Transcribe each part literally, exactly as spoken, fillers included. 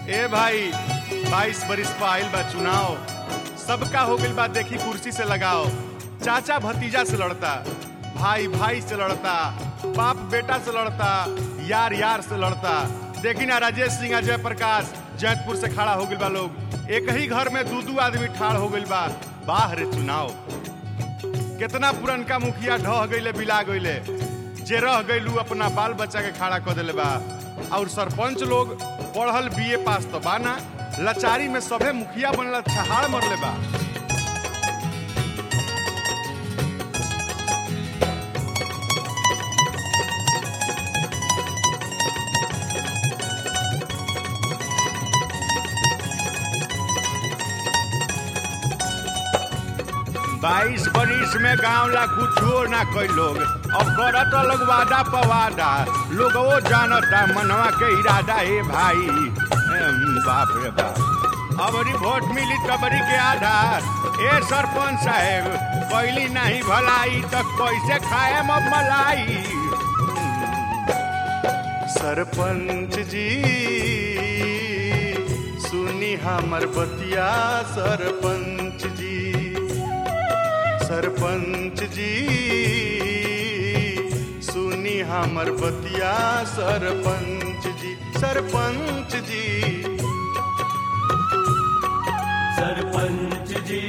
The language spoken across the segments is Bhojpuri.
ए भाई बाईस बरिस पर आइल बा चुनाव, सबका हो गइल बा देखी कुर्सी से लगाओ। चाचा भतीजा से लड़ता, भाई भाई से लड़ता, बाप बेटा से लड़ता, यार यार से लड़ता। देखी ना राजेश सिंह अजय प्रकाश जैतपुर से खड़ा हो गइल बा लोग। एक ही घर में दू दू आदमी ठाड़ हो गइल बा। बाहर चुनाव कितना पुरनका मुखिया ढह गइले बिला गइले, जे रह गइलू अपना बाल बच्चा के खड़ा कर दिले बा। और सरपंच लोग पढ़ल बीए पास तो बाना, लाचारी में सभे मुखिया बनला छहाड़ मरले बा। बाईस बरिस में गाँव ला कुछो ना कोई लोग, अब करत लोग वादा पवादा, लोग वो जानता मनवा के इरादा। हे भाई बाप रे बाप, अबरी वोट मिली तबरी के आधार। ए सरपंच साहेब पहली नहीं भलाई तो कैसे खाए मलाई। सरपंच जी सुनी हमर बतिया, सरपंच जी सरपंच जी सुनी हमर बतिया, सरपंच जी सरपंच जी सरपंच जी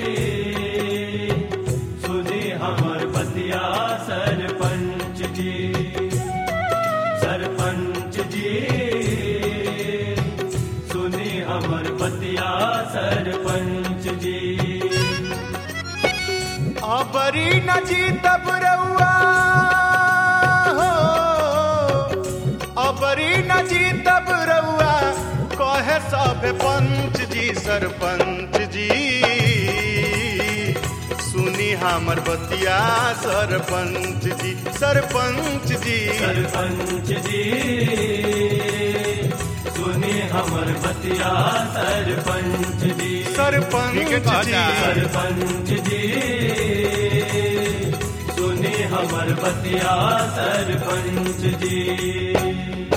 सुनी हमर बतिया, सरपंच जी सरपंच जी सुनी हमर बतिया, सरपंच जी। अबरी न जीतब रउआ हो, अबरी न जीतब रउआ कहे सब पंच जी। सरपंच जी सुनी हमर बतिया, सरपंच जी सरपंच जी सरपंच जी सुनी हमर बतिया, सरपंच जी सरपंच जी सरपंच जी सुनी हमर बतिया, सरपंच जी।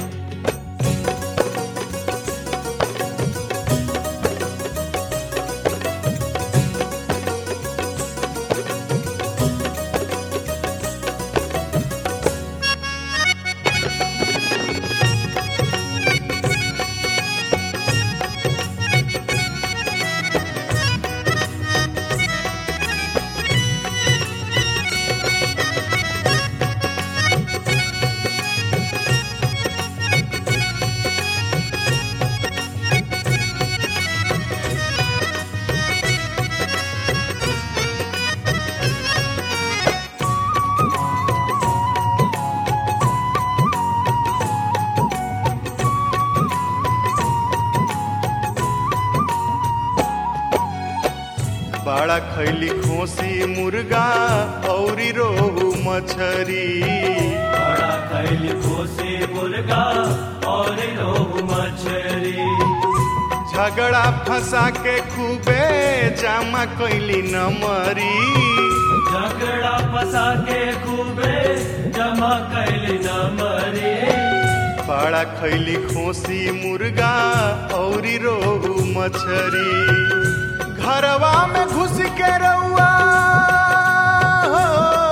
बड़ा खैली खोसी मुर्गा औरी रोहू मछरी, बड़ा खैली खोसी मुर्गा और रोहू मछरी। झगड़ा फंसा के खूबे जामा कैली नमरी, झगड़ा फंसा के खूबे जमा कैली नमरी। बड़ा खैली खोसी मुर्गा औरी रोहू मछरी। घरवा में घुस के रउआ हो,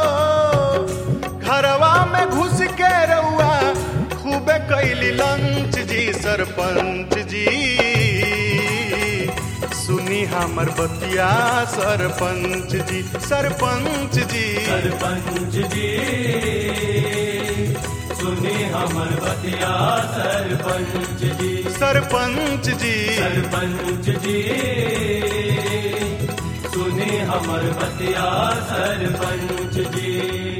घरवा में घुस के रउआ खूबे कैली लंच जी। सरपंच जी सुनी हमर बतिया, सरपंच जी सरपंच जी सरपंच जी सुनी हमर बतिया, सरपंच जी सरपंच जी सरपंच जी सुनी हमर बतिया, सरपंच जी।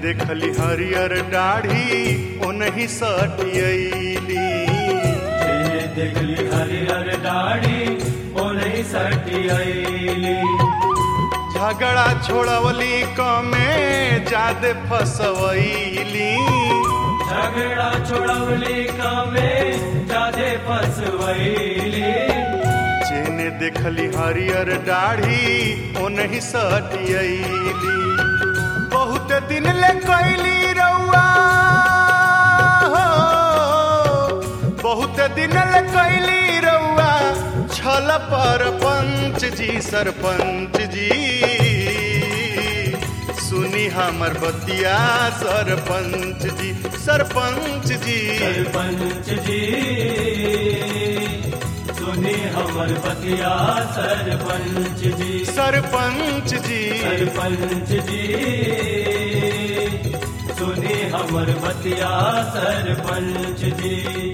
देखली हरियर दाढ़ी ओनही सटियैली। जेने देखली हरियर दाढ़ी ओनही सटियैली। झगड़ा छोड़वली कमे जादे फसवैली। झगड़ा छोड़वली कमे जादे फसवैली। जेने देखली हरियर दाढ़ी ओनही सटियैली। बहुत दिन ले कैली रउआ हो, बहुत दिन ले कैली रउआ छल पर पंच जी सरपंच जी। सुनी हमर बतिया सरपंच जी सरपंच जी सरपंच जी। सुनी हमर बतिया सरपंच जी सरपंच जी सरपंच जी। सुनी हमर बतिया सरपंच जी।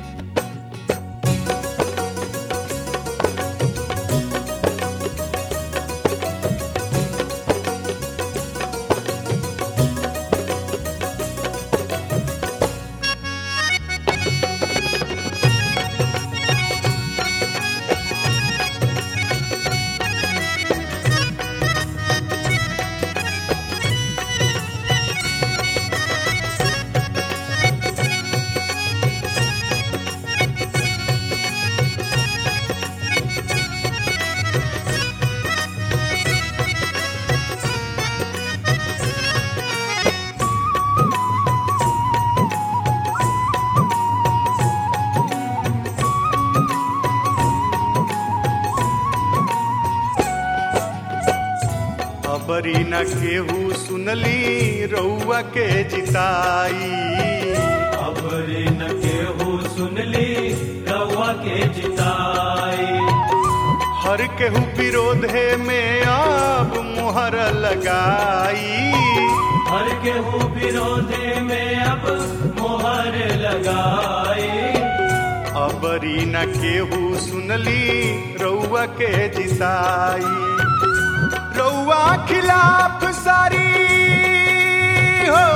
बरी न केहू सुनली रउआ के जिताई। अबरी न केहू सुनली रउआ के जिताई। हर केहू विरोधे में अब मुहर लगाई। हर केहू विरोधे में अब मोहर लगाई। अबरी न केहू सुनली रउआ के जिताई। रउआ खिलाफ सारी हो,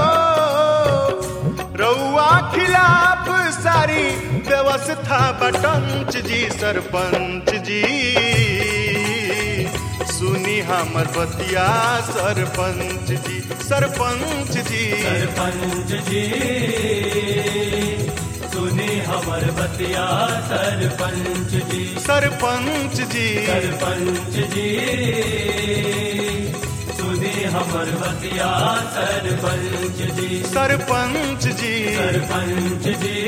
रउआ खिलाफ सारी व्यवस्था बटंच जी सरपंच जी। सुनी हमर बतिया सरपंच जी सरपंच जी सरपंच जी। सुनी हमर बतिया सरपंच जी सरपंच जी सरपंच जी। सुनी हमर बतिया सरपंच जी सरपंच जी सरपंच जी।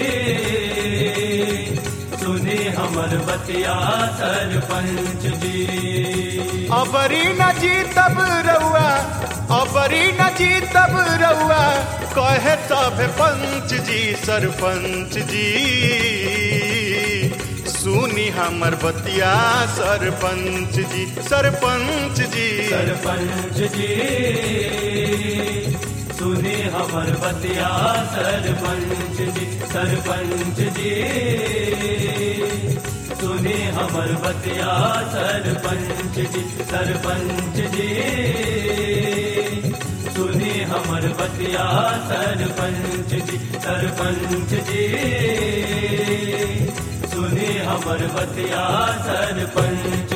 सुनी हमर बतिया सरपंच जी। अबरी न जीतब रउआ अबरी न जीतब रउआ कहे सब पंच जी सरपंच जी। सुनी हमर बतिया सरपंच जी सरपंच जी सरपंच जी। सुनी हमर बतिया सरपंच जी सरपंच जी। सुनी हमर बतिया सरपंच जी सरपंच जी। सुनी हमर बतिया सरपंच जी सरपंच जी। सुनी हमर बतिया सरपंच